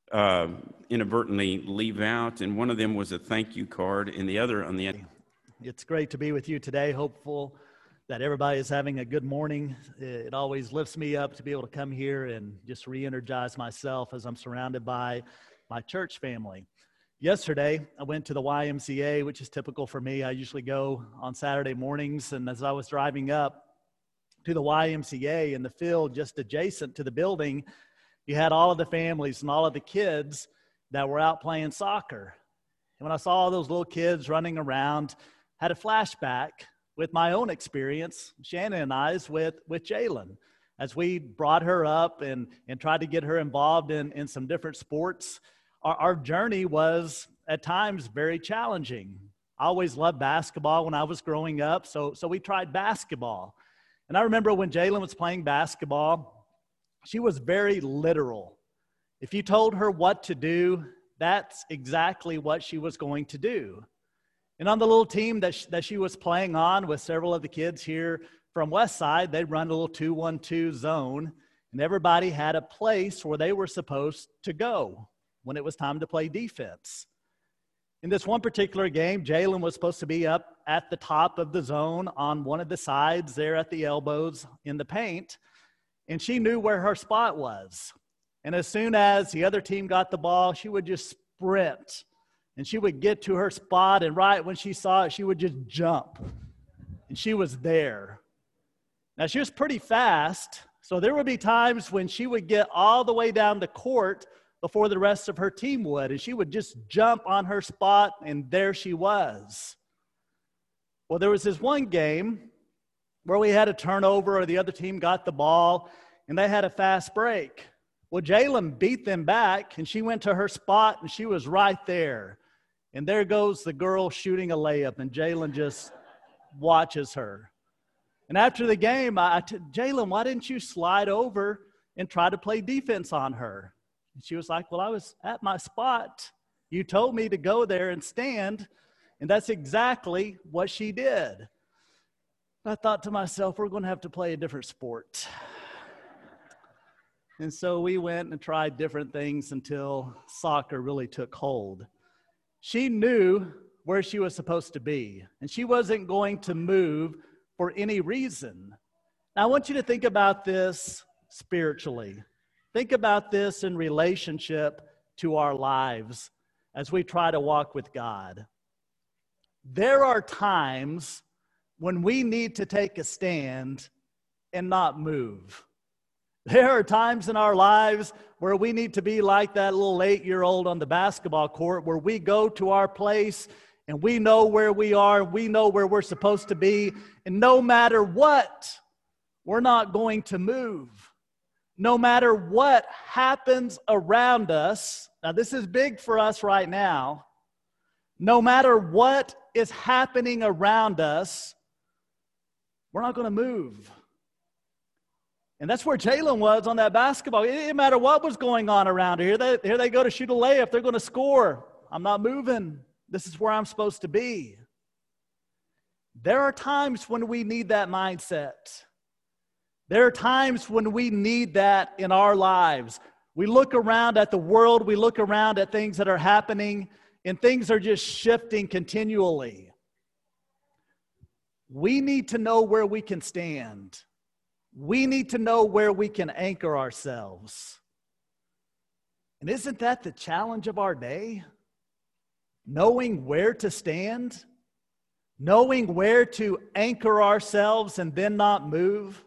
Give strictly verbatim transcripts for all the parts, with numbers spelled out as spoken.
uh, inadvertently leave out, and one of them was a thank you card, and the other on the end. It's great to be with you today. Hopeful that everybody is having a good morning. It always lifts me up to be able to come here and just re-energize myself as I'm surrounded by my church family. Yesterday, I went to the Y M C A, which is typical for me. I usually go on Saturday mornings, and as I was driving up to the Y M C A in the field just adjacent to the building, you had all of the families and all of the kids that were out playing soccer. And when I saw all those little kids running around, I had a flashback with my own experience, Shannon and I's, with, with Jalen, as we brought her up and, and tried to get her involved in, in some different sports. Our, our journey was at times very challenging. I always loved basketball when I was growing up, so, so we tried basketball. And I remember when Jalen was playing basketball, she was very literal. If you told her what to do, that's exactly what she was going to do. And on the little team that she, that she was playing on with several of the kids here from Westside, they'd run a little two one two zone, and everybody had a place where they were supposed to go when it was time to play defense. In this one particular game, Jalen was supposed to be up at the top of the zone on one of the sides there at the elbows in the paint, and she knew where her spot was. And as soon as the other team got the ball, she would just sprint, and she would get to her spot, and right when she saw it, she would just jump, and she was there. Now, she was pretty fast, so there would be times when she would get all the way down the court before the rest of her team would, and she would just jump on her spot, and there she was. Well, there was this one game where we had a turnover, or the other team got the ball, and they had a fast break. Well, Jalen beat them back, and she went to her spot, and she was right there. And there goes the girl shooting a layup, and Jalen just watches her. And after the game, I t- Jalen, why didn't you slide over and try to play defense on her? And she was like, well, I was at my spot. You told me to go there and stand, and that's exactly what she did. I thought to myself, we're going to have to play a different sport. And so we went and tried different things until soccer really took hold. She knew where she was supposed to be, and she wasn't going to move for any reason. Now, I want you to think about this spiritually. Think about this in relationship to our lives as we try to walk with God. There are times when we need to take a stand and not move. There are times in our lives where we need to be like that little eight-year-old on the basketball court, where we go to our place and we know where we are, we know where we're supposed to be, and no matter what, we're not going to move. No matter what happens around us, now this is big for us right now, no matter what is happening around us, we're not going to move. And that's where Jalen was on that basketball. It didn't matter what was going on around here. They, here they go to shoot a layup. They're going to score. I'm not moving. This is where I'm supposed to be. There are times when we need that mindset. There are times when we need that in our lives. We look around at the world. We look around at things that are happening, and things are just shifting continually. We need to know where we can stand. We need to know where we can anchor ourselves. And isn't that the challenge of our day? Knowing where to stand, knowing where to anchor ourselves and then not move.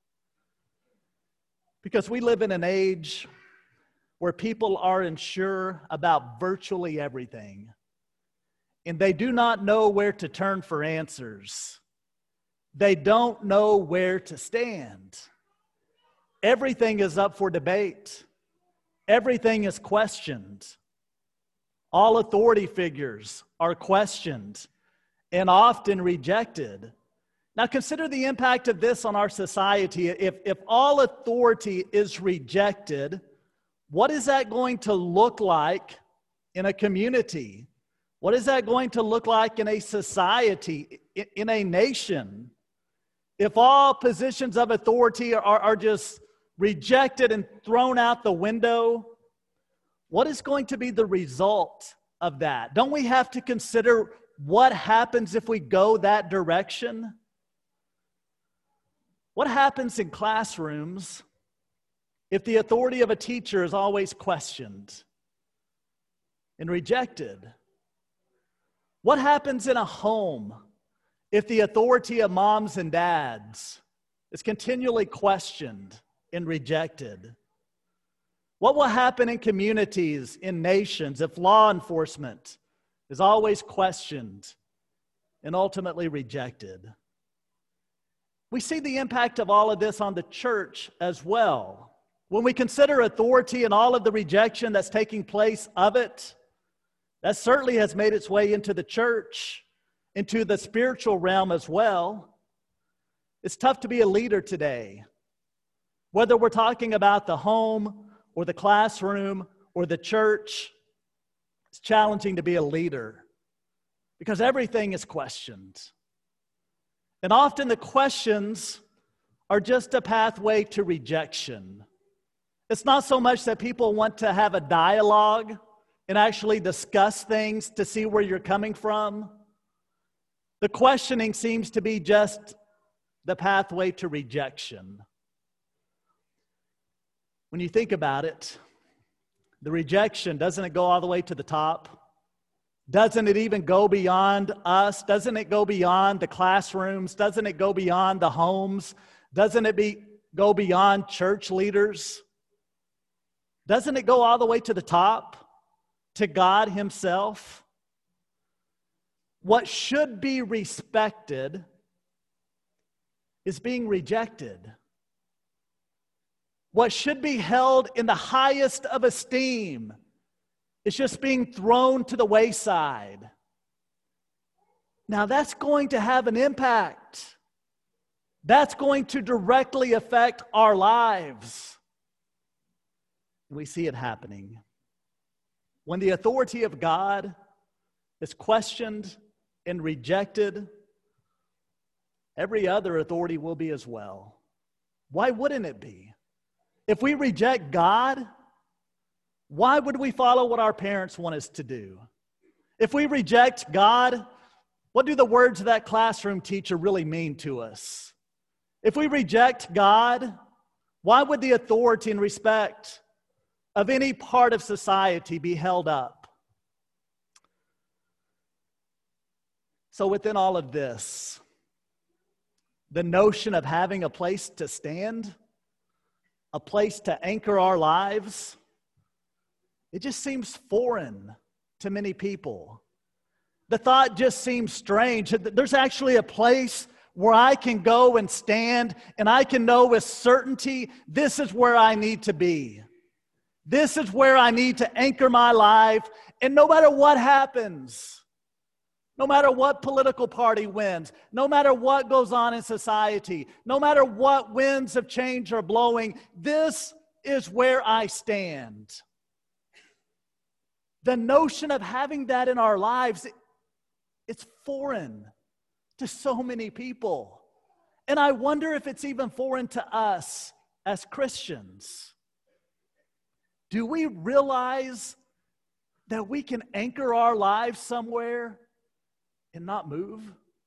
Because we live in an age where people are unsure about virtually everything, and they do not know where to turn for answers. They don't know where to stand. Everything is up for debate. Everything is questioned. All authority figures are questioned and often rejected. Now consider the impact of this on our society. If, if all authority is rejected, what is that going to look like in a community? What is that going to look like in a society, in a nation? If all positions of authority are, are just rejected and thrown out the window, What is going to be the result of that? Don't we have to consider what happens if we go that direction? What happens in classrooms if the authority of a teacher is always questioned and rejected? What happens in a home if the authority of moms and dads is continually questioned and rejected? What will happen in communities, in nations, if law enforcement is always questioned and ultimately rejected? We see the impact of all of this on the church as well. When we consider authority and all of the rejection that's taking place of it, that certainly has made its way into the church, into the spiritual realm as well. It's tough to be a leader today. Whether we're talking about the home or the classroom or the church, it's challenging to be a leader because everything is questioned. And often the questions are just a pathway to rejection. It's not so much that people want to have a dialogue and actually discuss things to see where you're coming from. The questioning seems to be just the pathway to rejection. When you think about it, the rejection, doesn't it go all the way to the top? Doesn't it even go beyond us? Doesn't it go beyond the classrooms? Doesn't it go beyond the homes? Doesn't it be, go beyond church leaders? Doesn't it go all the way to the top, to God Himself? What should be respected is being rejected. What should be held in the highest of esteem is just being thrown to the wayside. Now that's going to have an impact. That's going to directly affect our lives. We see it happening. When the authority of God is questioned and rejected, every other authority will be as well. Why wouldn't it be? If we reject God, why would we follow what our parents want us to do? If we reject God, what do the words of that classroom teacher really mean to us? If we reject God, why would the authority and respect of any part of society be held up? So within all of this, the notion of having a place to stand, a place to anchor our lives, it just seems foreign to many people. The thought just seems strange. There's actually a place where I can go and stand and I can know with certainty this is where I need to be. This is where I need to anchor my life. And no matter what happens, no matter what political party wins, no matter what goes on in society, no matter what winds of change are blowing, this is where I stand. The notion of having that in our lives, it's foreign to so many people. And I wonder if it's even foreign to us as Christians. Do we realize that we can anchor our lives somewhere and not move?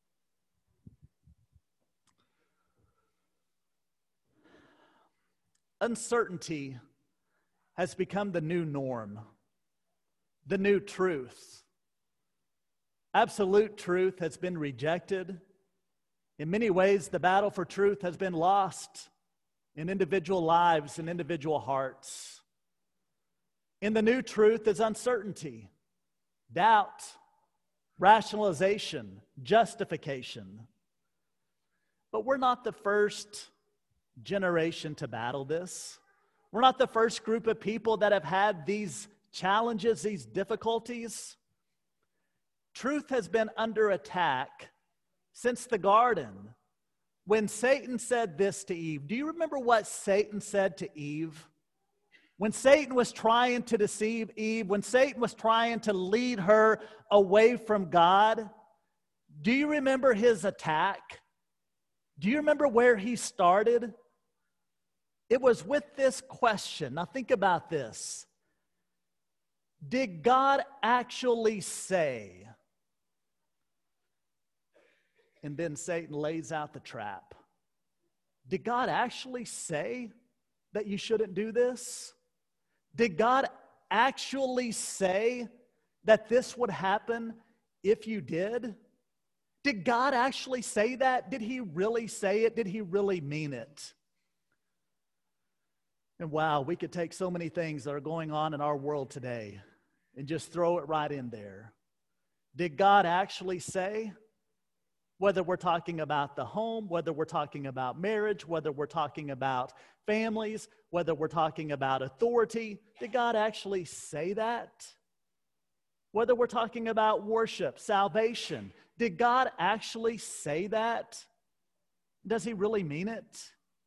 Uncertainty has become the new norm, the new truth. Absolute truth has been rejected. In many ways, the battle for truth has been lost in individual lives and individual hearts. In the new truth is uncertainty, doubt, rationalization, justification. But we're not the first generation to battle this. We're not the first group of people that have had these challenges, these difficulties. Truth has been under attack since the garden. When Satan said this to Eve, do you remember what Satan said to Eve? When Satan was trying to deceive Eve, when Satan was trying to lead her away from God, do you remember his attack? Do you remember where he started? It was with this question. Now think about this. Did God actually say? And then Satan lays out the trap. Did God actually say that you shouldn't do this? Did God actually say that this would happen if you did? Did God actually say that? Did he really say it? Did he really mean it? And wow, we could take so many things that are going on in our world today and just throw it right in there. Did God actually say? Whether we're talking about the home, whether we're talking about marriage, whether we're talking about families, whether we're talking about authority, did God actually say that? Whether we're talking about worship, salvation, did God actually say that? Does he really mean it?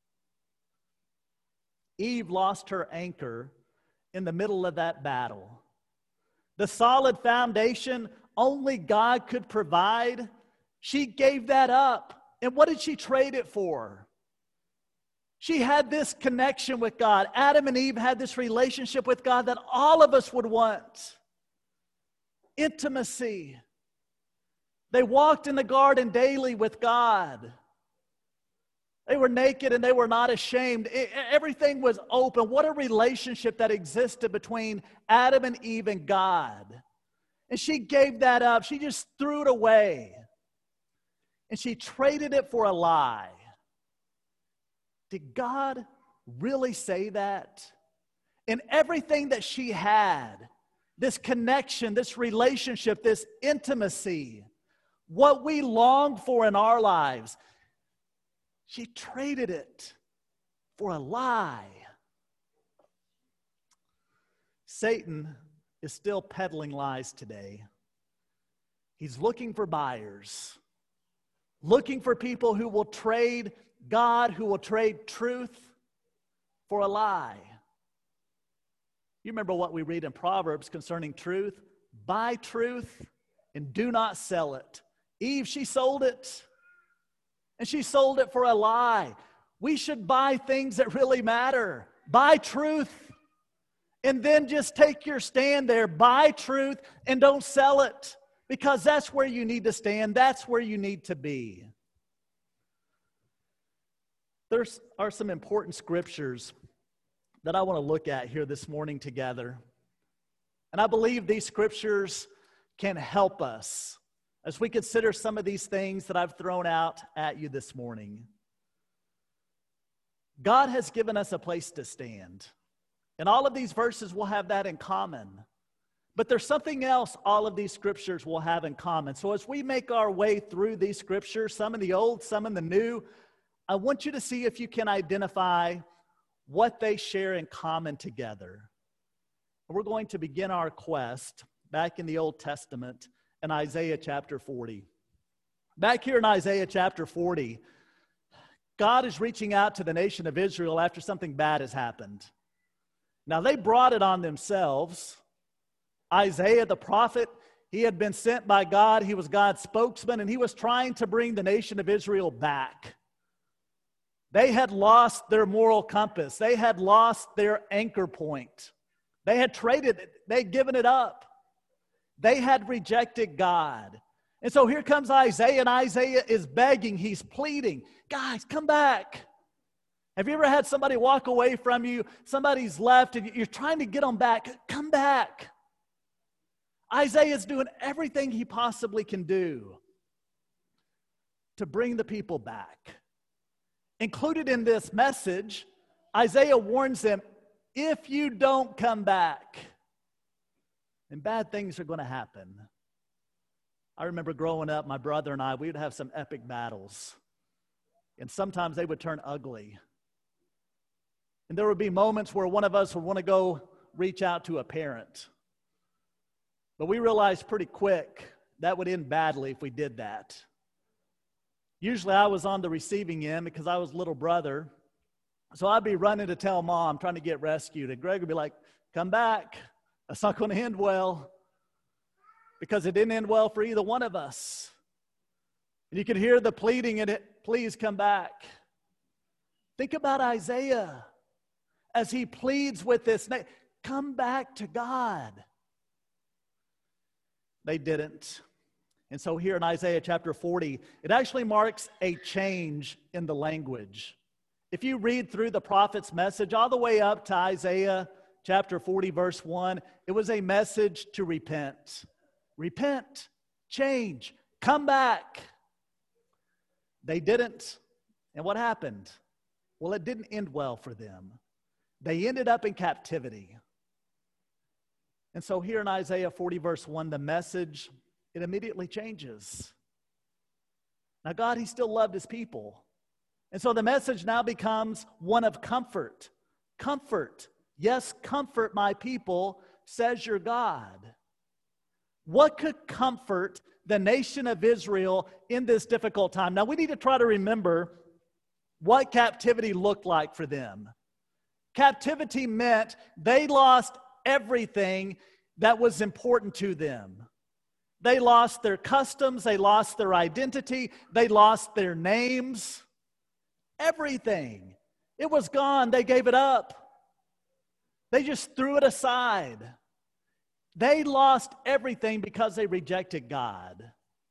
Eve lost her anchor in the middle of that battle. The solid foundation only God could provide, she gave that up. And what did she trade it for? She had this connection with God. Adam and Eve had this relationship with God that all of us would want. Intimacy. They walked in the garden daily with God. They were naked and they were not ashamed. It, everything was open. What a relationship that existed between Adam and Eve and God. And she gave that up. She just threw it away. And she traded it for a lie. Did God really say that? And everything that she had, this connection, this relationship, this intimacy, what we longed for in our lives, she traded it for a lie. Satan is still peddling lies today. He's looking for buyers, looking for people who will trade God, who will trade truth for a lie. You remember what we read in Proverbs concerning truth? Buy truth and do not sell it. Eve, she sold it. And she sold it for a lie. We should buy things that really matter. Buy truth. And then just take your stand there. Buy truth and don't sell it. Because that's where you need to stand. That's where you need to be. There are some important scriptures that I want to look at here this morning together. And I believe these scriptures can help us as we consider some of these things that I've thrown out at you this morning. God has given us a place to stand. And all of these verses will have that in common. But there's something else all of these scriptures will have in common. So as we make our way through these scriptures, some in the old, some in the new, I want you to see if you can identify what they share in common together. We're going to begin our quest back in the Old Testament in Isaiah chapter forty. Back here in Isaiah chapter forty, God is reaching out to the nation of Israel after something bad has happened. Now, they brought it on themselves. Isaiah the prophet, he had been sent by God. He was God's spokesman, and he was trying to bring the nation of Israel back. They had lost their moral compass. They had lost their anchor point. They had traded it. They had given it up. They had rejected God. And so here comes Isaiah, and Isaiah is begging. He's pleading. Guys, come back. Have you ever had somebody walk away from you? Somebody's left, and you're trying to get them back. Come back. Isaiah is doing everything he possibly can do to bring the people back. Included in this message, Isaiah warns them, if you don't come back, then bad things are going to happen. I remember growing up, my brother and I, we would have some epic battles. And sometimes they would turn ugly. And there would be moments where one of us would want to go reach out to a parent. But we realized pretty quick that would end badly if we did that. Usually I was on the receiving end because I was little brother. So I'd be running to tell mom, trying to get rescued. And Greg would be like, come back. That's not going to end well. Because it didn't end well for either one of us. And you could hear the pleading in it, please come back. Think about Isaiah as he pleads with this, come back to God. They didn't. And so here in Isaiah chapter forty, it actually marks a change in the language. If you read through the prophet's message all the way up to Isaiah chapter forty, verse one, it was a message to repent. Repent, change, come back. They didn't. And what happened? Well, it didn't end well for them. They ended up in captivity. And so here in Isaiah forty, verse one, the message, it immediately changes. Now, God, He still loved His people. And so the message now becomes one of comfort. Comfort. Yes, comfort my people, says your God. What could comfort the nation of Israel in this difficult time? Now, we need to try to remember what captivity looked like for them. Captivity meant they lost everything that was important to them. They lost their customs, they lost their identity, they lost their names, everything. It was gone, they gave it up. They just threw it aside. They lost everything because they rejected God.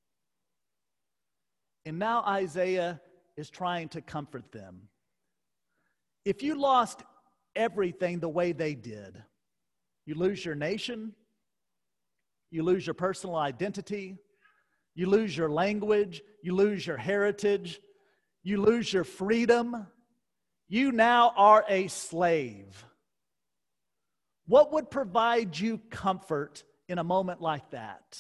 And now Isaiah is trying to comfort them. If you lost everything the way they did, you lose your nation, you lose your personal identity, you lose your language, you lose your heritage, you lose your freedom, you now are a slave. What would provide you comfort in a moment like that?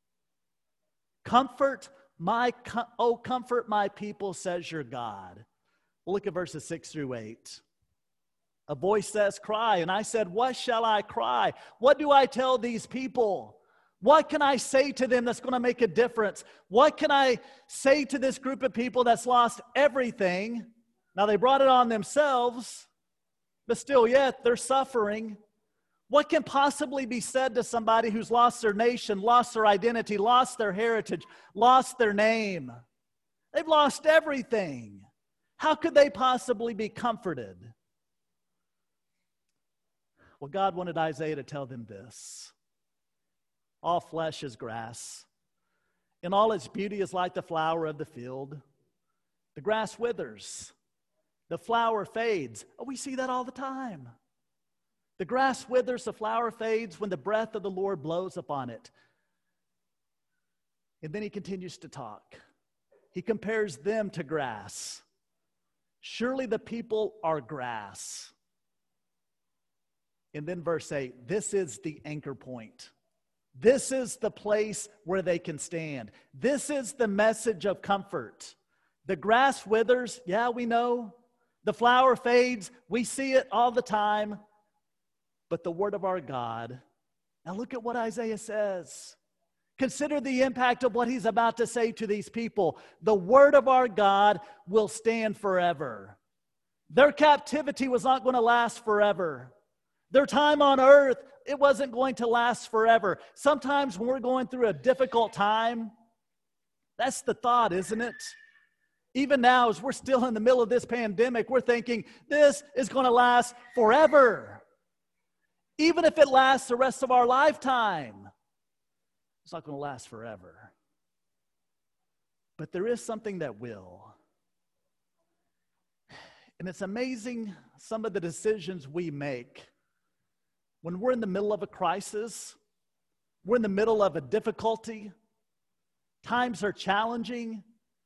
Comfort my, oh, comfort my people, says your God. We'll look at verses six through eight. A voice says, cry. And I said, what shall I cry? What do I tell these people? What can I say to them that's going to make a difference? What can I say to this group of people that's lost everything? Now, they brought it on themselves, but still yet they're suffering. What can possibly be said to somebody who's lost their nation, lost their identity, lost their heritage, lost their name? They've lost everything. How could they possibly be comforted? Well, God wanted Isaiah to tell them this. All flesh is grass, and all its beauty is like the flower of the field. The grass withers, the flower fades. Oh, we see that all the time. The grass withers, the flower fades when the breath of the Lord blows upon it. And then he continues to talk. He compares them to grass. Surely the people are grass. And then verse eight, this is the anchor point. This is the place where they can stand. This is the message of comfort. The grass withers, yeah, we know. The flower fades, we see it all the time. But the word of our God, now look at what Isaiah says. Consider the impact of what he's about to say to these people. The word of our God will stand forever. Their captivity was not going to last forever. Their time on earth, it wasn't going to last forever. Sometimes when we're going through a difficult time, that's the thought, isn't it? Even now, as we're still in the middle of this pandemic, we're thinking, this is going to last forever. Even if it lasts the rest of our lifetime, it's not going to last forever. But there is something that will. And it's amazing some of the decisions we make when we're in the middle of a crisis, we're in the middle of a difficulty, times are challenging,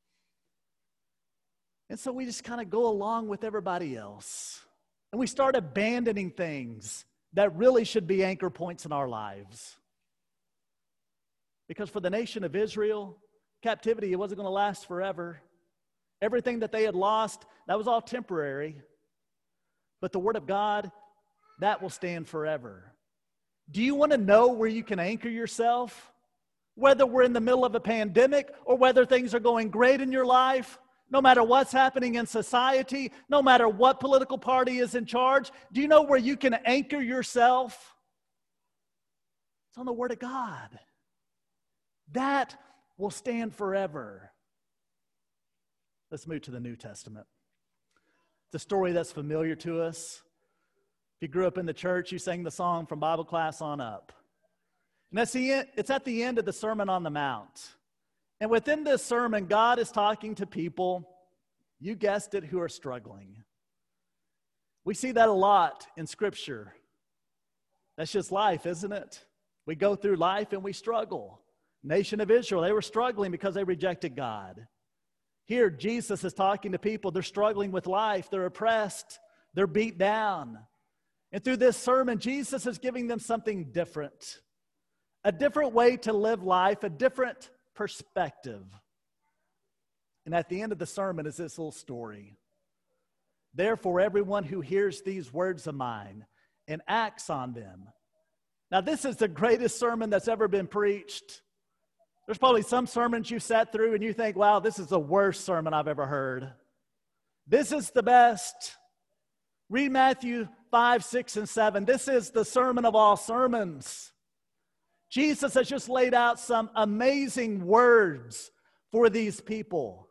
and so we just kind of go along with everybody else. And we start abandoning things that really should be anchor points in our lives. Because for the nation of Israel, captivity, it wasn't going to last forever. Everything that they had lost, that was all temporary. But the Word of God, that will stand forever. Do you want to know where you can anchor yourself? Whether we're in the middle of a pandemic or whether things are going great in your life, no matter what's happening in society, no matter what political party is in charge, do you know where you can anchor yourself? It's on the Word of God. That will stand forever. Let's move to the New Testament. It's a story that's familiar to us. If you grew up in the church, you sang the song from Bible class on up. And that's the end, it's at the end of the Sermon on the Mount. And within this sermon, God is talking to people, you guessed it, who are struggling. We see that a lot in Scripture. That's just life, isn't it? We go through life and we struggle. Nation of Israel, they were struggling because they rejected God. Here, Jesus is talking to people. They're struggling with life. They're oppressed. They're beat down. And through this sermon, Jesus is giving them something different. A different way to live life, a different perspective. And at the end of the sermon is this little story. Therefore, everyone who hears these words of mine and acts on them. Now, this is the greatest sermon that's ever been preached. There's probably some sermons you sat through and you think, wow, this is the worst sermon I've ever heard. This is the best. Read Matthew five, six, and seven. This is the sermon of all sermons. Jesus has just laid out some amazing words for these people.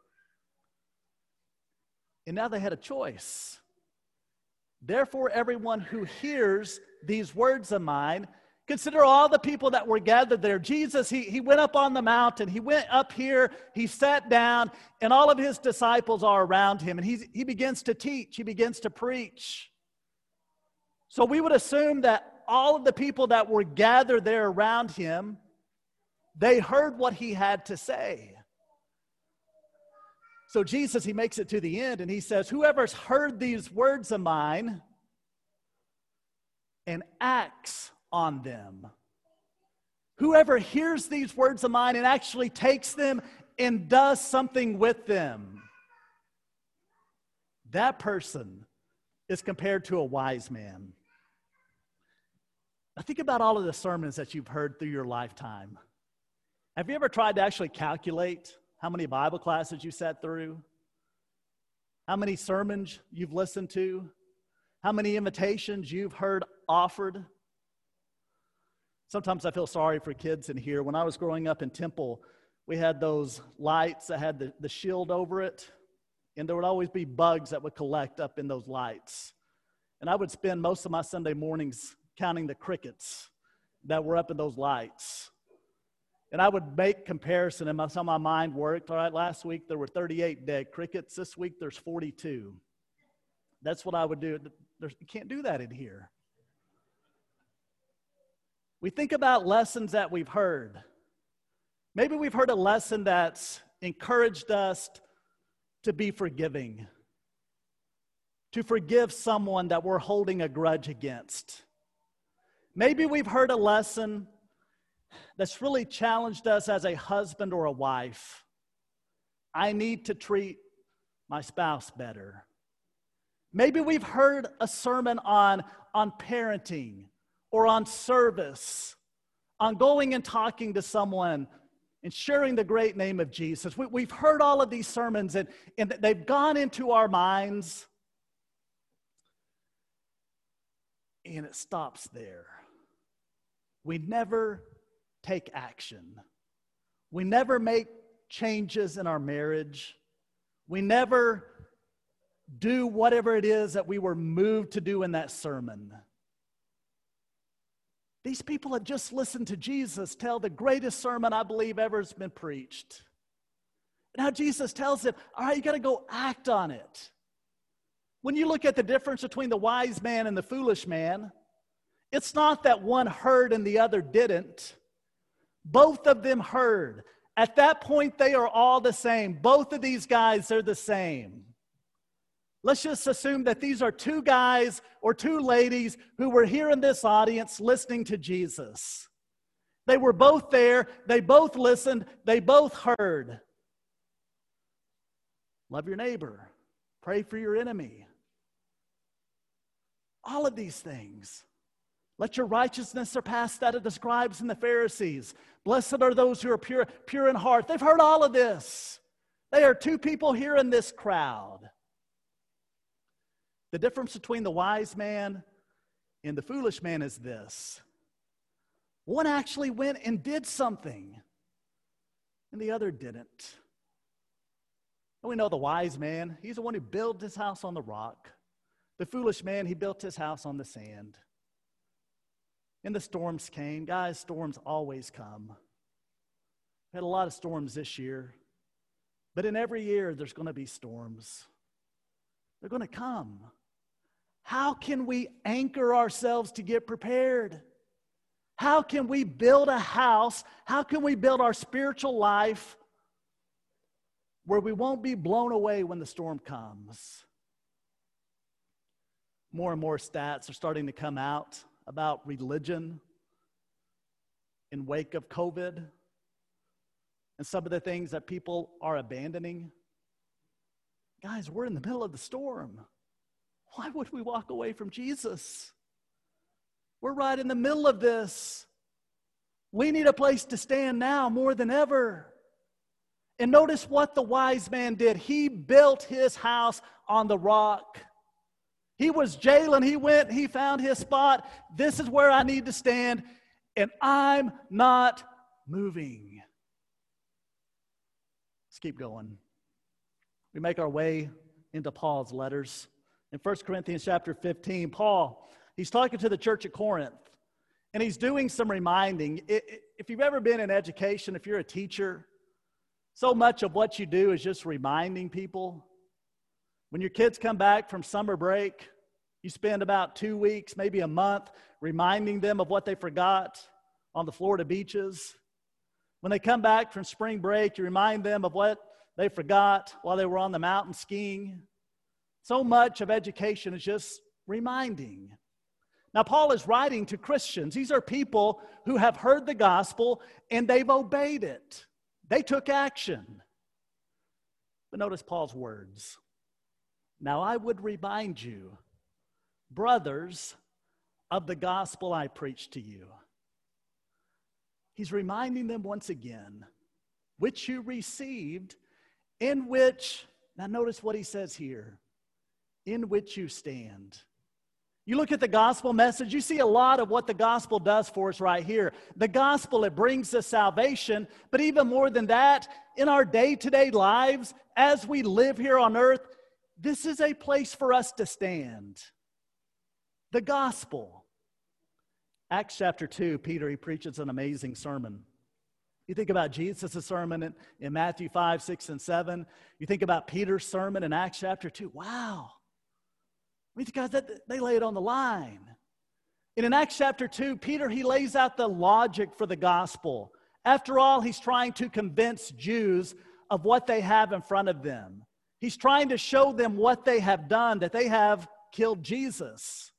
And now they had a choice. Therefore, everyone who hears these words of mine, consider all the people that were gathered there. Jesus, he, he went up on the mountain. He went up here. He sat down, and all of his disciples are around him. And he, he begins to teach. He begins to preach. So we would assume that all of the people that were gathered there around him, they heard what he had to say. So Jesus, he makes it to the end, and he says, whoever's heard these words of mine and acts on them. Whoever hears these words of mine and actually takes them and does something with them, that person is compared to a wise man. Now think about all of the sermons that you've heard through your lifetime. Have you ever tried to actually calculate how many Bible classes you sat through? How many sermons you've listened to? How many invitations you've heard offered? Sometimes I feel sorry for kids in here. When I was growing up in Temple, we had those lights that had the, the shield over it, and there would always be bugs that would collect up in those lights. And I would spend most of my Sunday mornings counting the crickets that were up in those lights. And I would make comparison, and that's how my mind worked. All right, last week there were thirty-eight dead crickets. This week there's forty-two. That's what I would do. There's, you can't do that in here. We think about lessons that we've heard. Maybe we've heard a lesson that's encouraged us to be forgiving, to forgive someone that we're holding a grudge against. Maybe we've heard a lesson that's really challenged us as a husband or a wife. I need to treat my spouse better. Maybe we've heard a sermon on, on parenting or on service, on going and talking to someone and sharing the great name of Jesus. We, we've heard all of these sermons, and, and they've gone into our minds, and it stops there. We never take action. We never make changes in our marriage. We never do whatever it is that we were moved to do in that sermon. These people had just listened to Jesus tell the greatest sermon I believe ever has been preached. Now Jesus tells them, all right, you got to go act on it. When you look at the difference between the wise man and the foolish man, it's not that one heard and the other didn't. Both of them heard. At that point, they are all the same. Both of these guys are the same. Let's just assume that these are two guys or two ladies who were here in this audience listening to Jesus. They were both there. They both listened. They both heard. Love your neighbor. Pray for your enemy. All of these things. Let your righteousness surpass that of the scribes and the Pharisees. Blessed are those who are pure, pure in heart. They've heard all of this. They are two people here in this crowd. The difference between the wise man and the foolish man is this. One actually went and did something, and the other didn't. And we know the wise man, he's the one who built his house on the rock. The foolish man, he built his house on the sand. And the storms came. Guys, storms always come. We had a lot of storms this year. But in every year, there's going to be storms. They're going to come. How can we anchor ourselves to get prepared? How can we build a house? How can we build our spiritual life where we won't be blown away when the storm comes? More and more stats are starting to come out about religion in wake of COVID and some of the things that people are abandoning. Guys, we're in the middle of the storm. Why would we walk away from Jesus? We're right in the middle of this. We need a place to stand now more than ever. And notice what the wise man did. He built his house on the rock. He was jailing. He went, he found his spot. This is where I need to stand, and I'm not moving. Let's keep going. We make our way into Paul's letters. In First Corinthians chapter fifteen, Paul, he's talking to the church at Corinth, and he's doing some reminding. If you've ever been in education, if you're a teacher, so much of what you do is just reminding people. When your kids come back from summer break, you spend about two weeks, maybe a month, reminding them of what they forgot on the Florida beaches. When they come back from spring break, you remind them of what they forgot while they were on the mountain skiing. So much of education is just reminding. Now, Paul is writing to Christians. These are people who have heard the gospel and they've obeyed it. They took action. But notice Paul's words. Now I would remind you, brothers, of the gospel I preached to you. He's reminding them once again, which you received, in which, now notice what he says here, in which you stand. You look at the gospel message, you see a lot of what the gospel does for us right here. The gospel, it brings us salvation, but even more than that, in our day-to-day lives, as we live here on earth, this is a place for us to stand. The gospel. Acts chapter two, Peter, he preaches an amazing sermon. You think about Jesus' sermon in, in Matthew five, six, and seven. You think about Peter's sermon in Acts chapter two. Wow. I mean, guys, that, they lay it on the line. And in Acts chapter two, Peter, he lays out the logic for the gospel. After all, he's trying to convince Jews of what they have in front of them. He's trying to show them what they have done, that they have killed Jesus.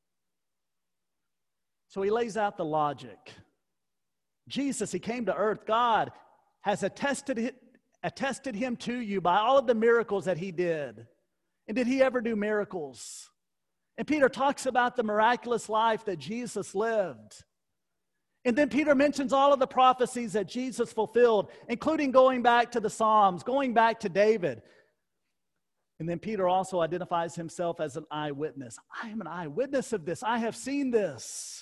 So he lays out the logic. Jesus, he came to earth. God has attested, attested him to you by all of the miracles that he did. And did he ever do miracles? And Peter talks about the miraculous life that Jesus lived. And then Peter mentions all of the prophecies that Jesus fulfilled, including going back to the Psalms, going back to David. And then Peter also identifies himself as an eyewitness. I am an eyewitness of this. I have seen this.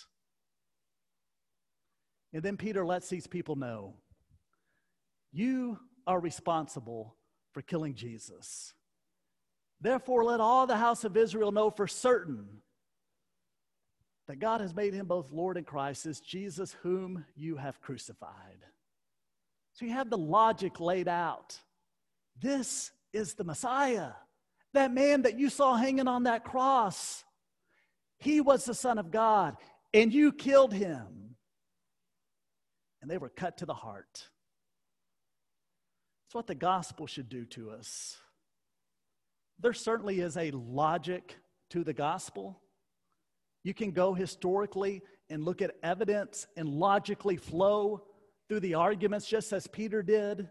And then Peter lets these people know, you are responsible for killing Jesus. Therefore, let all the house of Israel know for certain that God has made him both Lord and Christ, this Jesus whom you have crucified. So you have the logic laid out. This is the Messiah. That man that you saw hanging on that cross, he was the Son of God, and you killed him. And they were cut to the heart. That's what the gospel should do to us. There certainly is a logic to the gospel. You can go historically and look at evidence and logically flow through the arguments just as Peter did.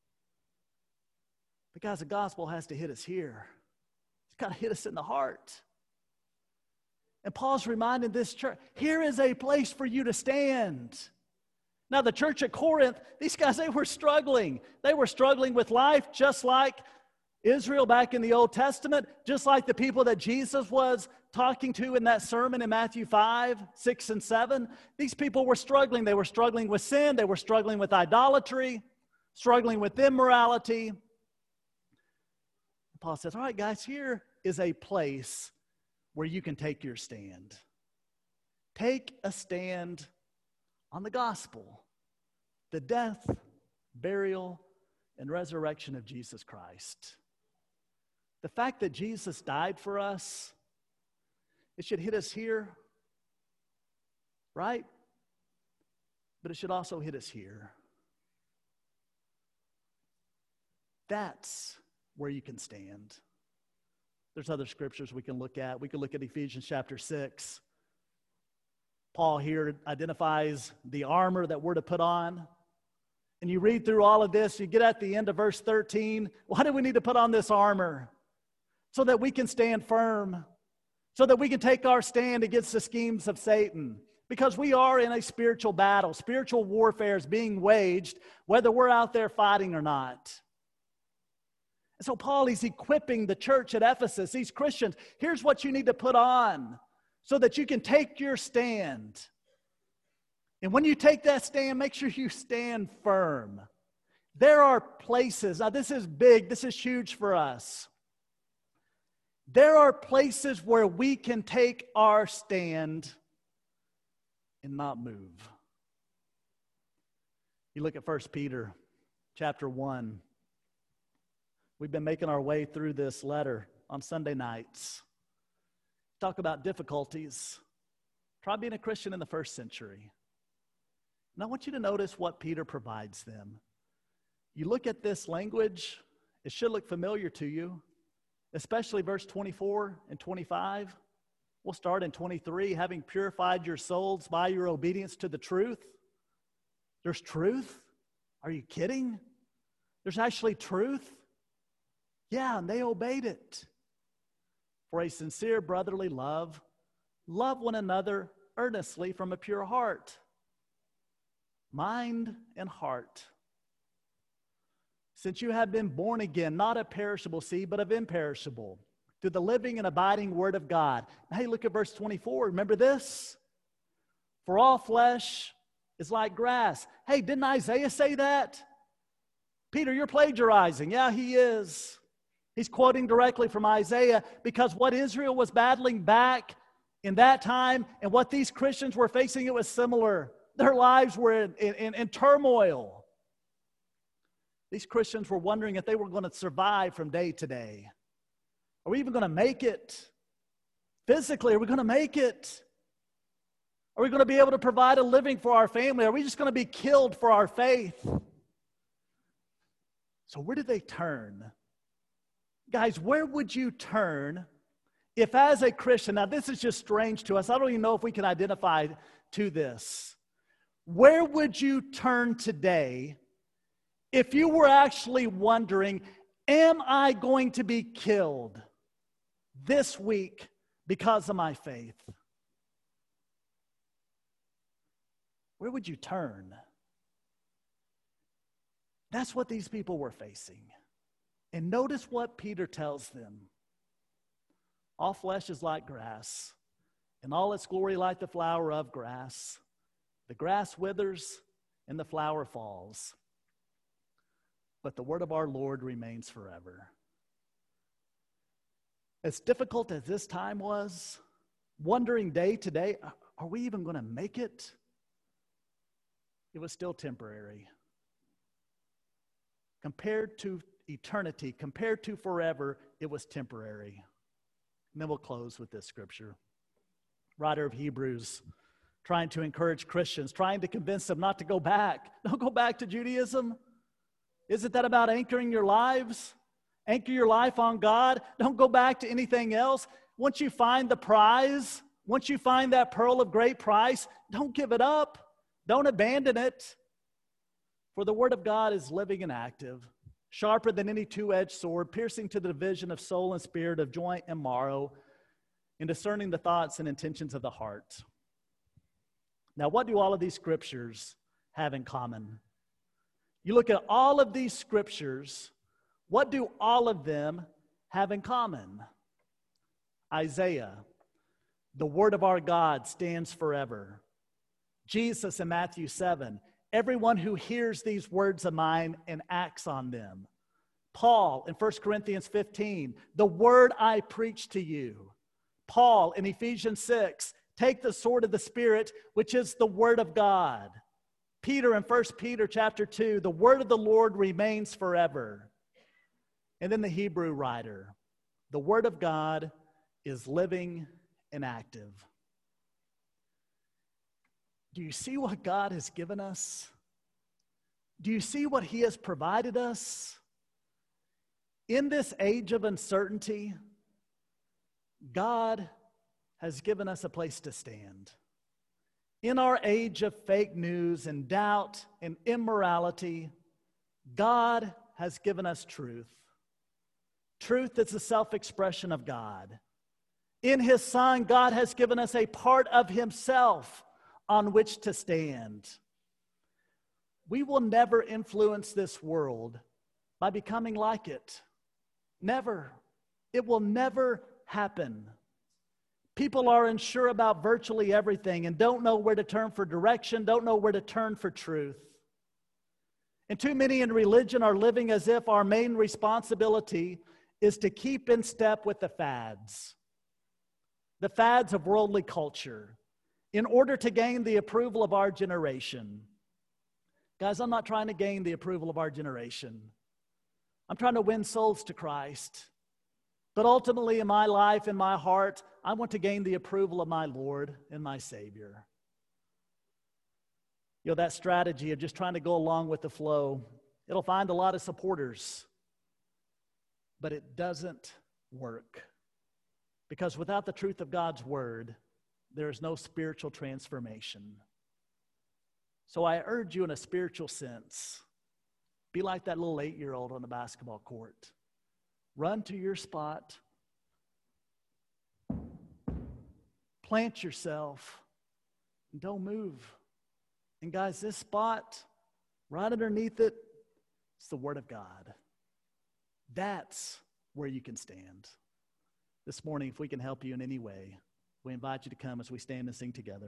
But guys, the gospel has to hit us here. It's got to hit us in the heart. And Paul's reminding this church, here is a place for you to stand. Now, the church at Corinth, these guys, they were struggling. They were struggling with life just like Israel back in the Old Testament, just like the people that Jesus was talking to in that sermon in Matthew five, six, and seven. These people were struggling. They were struggling with sin. They were struggling with idolatry, struggling with immorality. Paul says, all right, guys, here is a place where you can take your stand. Take a stand on the gospel, the death, burial, and resurrection of Jesus Christ. The fact that Jesus died for us, it should hit us here, right? But it should also hit us here. That's where you can stand. There's other scriptures we can look at. We can look at Ephesians chapter six. Paul here identifies the armor that we're to put on. And you read through all of this, you get at the end of verse thirteen. Why do we need to put on this armor? So that we can stand firm. So that we can take our stand against the schemes of Satan. Because we are in a spiritual battle. Spiritual warfare is being waged, whether we're out there fighting or not. And so Paul is equipping the church at Ephesus, these Christians. Here's what you need to put on so that you can take your stand. And when you take that stand, make sure you stand firm. There are places, now this is big, this is huge for us. There are places where we can take our stand and not move. You look at First Peter chapter one. We've been making our way through this letter on Sunday nights. Talk about difficulties. Try being a Christian in the first century. And I want you to notice what Peter provides them. You look at this language, it should look familiar to you, especially verse twenty-four and twenty-five. We'll start in twenty-three, having purified your souls by your obedience to the truth. There's truth? Are you kidding? There's actually truth? Yeah, and they obeyed it. For a sincere brotherly love, love one another earnestly from a pure heart, mind and heart. Since you have been born again, not of perishable seed, but of imperishable, through the living and abiding word of God. Now, hey, look at verse twenty-four. Remember this? For all flesh is like grass. Hey, didn't Isaiah say that? Peter, you're plagiarizing. Yeah, he is. He's quoting directly from Isaiah because what Israel was battling back in that time and what these Christians were facing, it was similar. Their lives were in, in, in turmoil. These Christians were wondering if they were going to survive from day to day. Are we even going to make it? Physically, are we going to make it? Are we going to be able to provide a living for our family? Are we just going to be killed for our faith? So where did they turn? Guys, where would you turn if as a Christian, now this is just strange to us. I don't even know if we can identify to this. Where would you turn today if you were actually wondering, am I going to be killed this week because of my faith? Where would you turn? That's what these people were facing. And notice what Peter tells them. All flesh is like grass, and all its glory like the flower of grass. The grass withers, and the flower falls. But the word of our Lord remains forever. As difficult as this time was, wondering day to day, are we even going to make it? It was still temporary. Compared to eternity, compared to forever, it was temporary. And then we'll close with this scripture. Writer of Hebrews, trying to encourage Christians, trying to convince them not to go back. Don't go back to Judaism. Isn't that about anchoring your lives? Anchor your life on God. Don't go back to anything else. Once you find the prize, once you find that pearl of great price, don't give it up. Don't abandon it. For the word of God is living and active, sharper than any two-edged sword, piercing to the division of soul and spirit, of joint and marrow, and discerning the thoughts and intentions of the heart. Now, what do all of these scriptures have in common? You look at all of these scriptures, what do all of them have in common? Isaiah, the word of our God stands forever. Jesus in Matthew seven, everyone who hears these words of mine and acts on them. Paul in First Corinthians fifteen, the word I preach to you. Paul in Ephesians six, Take the sword of the Spirit, which is the Word of God. Peter in First Peter chapter two, the word of the Lord remains forever. And then the Hebrew writer, the Word of God is living and active. Do you see what God has given us? Do you see what He has provided us? In this age of uncertainty, God has given us a place to stand. In our age of fake news and doubt and immorality, God has given us truth. Truth is the self-expression of God. In His Son, God has given us a part of Himself on which to stand. We will never influence this world by becoming like it. Never. It will never happen. People are unsure about virtually everything and don't know where to turn for direction, don't know where to turn for truth. And too many in religion are living as if our main responsibility is to keep in step with the fads, the fads of worldly culture, in order to gain the approval of our generation. Guys, I'm not trying to gain the approval of our generation. I'm trying to win souls to Christ. But ultimately, in my life, in my heart, I want to gain the approval of my Lord and my Savior. You know, that strategy of just trying to go along with the flow, it'll find a lot of supporters, but it doesn't work. Because without the truth of God's Word, there is no spiritual transformation. So I urge you in a spiritual sense, be like that little eight-year-old on the basketball court. Run to your spot. Plant yourself. And don't move. And guys, this spot, right underneath it, it's the Word of God. That's where you can stand. This morning, if we can help you in any way, we invite you to come as we stand and sing together.